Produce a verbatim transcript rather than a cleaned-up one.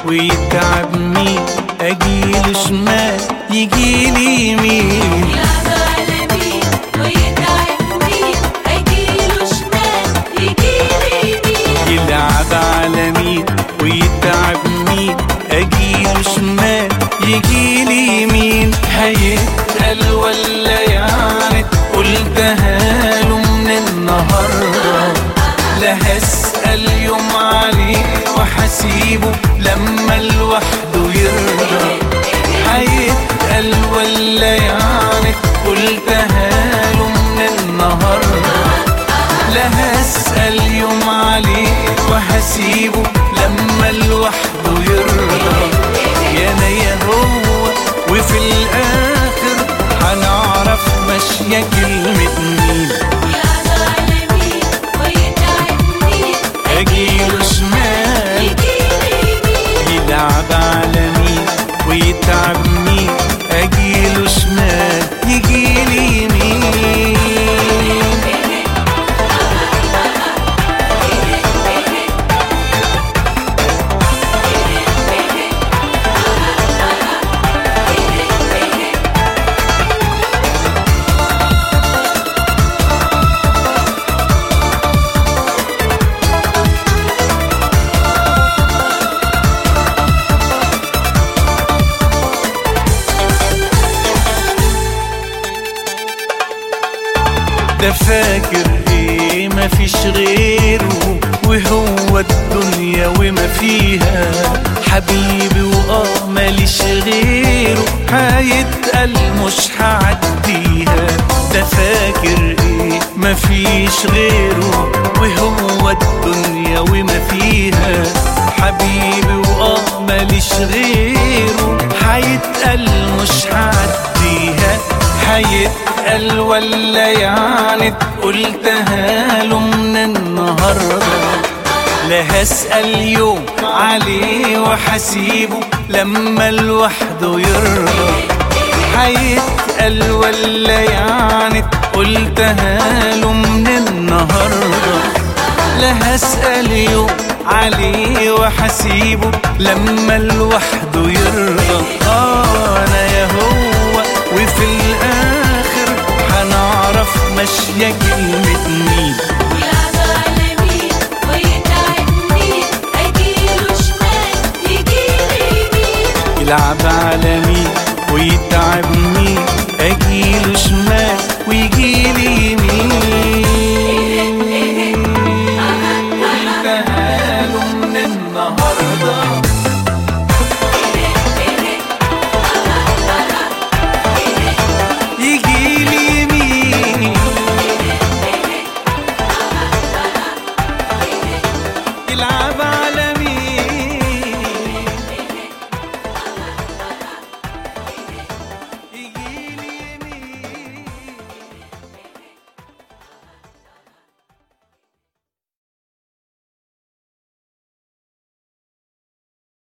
ويتعب مين، اجيله شمال يجيلي يمين. يلعب على مين ويتعب مين، اجيله شمال يجيلي يمين. يلعب على مين ويتعب مين، اجيله شمال يجيلي يمين. هيتقل ولا يعني قلتها له من النهارده، لا هسأل يوم عليه وحسيبه لما لوحده يرضى. هيتقل ولا يعني قلتها له من النهارده، لا هسأل يوم عليه وحسيبه لما لوحده يرضى. يا انا يا هو وفي الاخر هنعرف ماشيه كلمه مين. يلعب على مين ويتعب مين، اجيله شمال يجيلي يمين. يلعب على مين ويتعب مين، اجيله شمال يجيلي يمين. ده فاكر ايه مفيش غيره، وهو الدنيا وما فيها حبيبي واه ماليش غيره. هيتقل مش هعديها، ده فاكر ايه مفيش غيره، وهو الدنيا وما فيها حبيبي واه ماليش غيره. هيتقل مش هعديها، هيتقل ولا يعني قلتها له من النهارده، لا هسأل يوم عليه وحسيبه لما لوحده يرضى. هيتقل ولا يعني قلتها له من النهارده، لا هسأل يوم عليه وحسيبه لما لوحده يرضى. اه انا يا هو وفي الاخر هنعرف ماشيه كلمه مين. يلعب على مين ويتعب مين، اجيله شمال يجيلي يمين. يلعب على مين ويتعب مين، اجيله شمال ويجيلي يمين.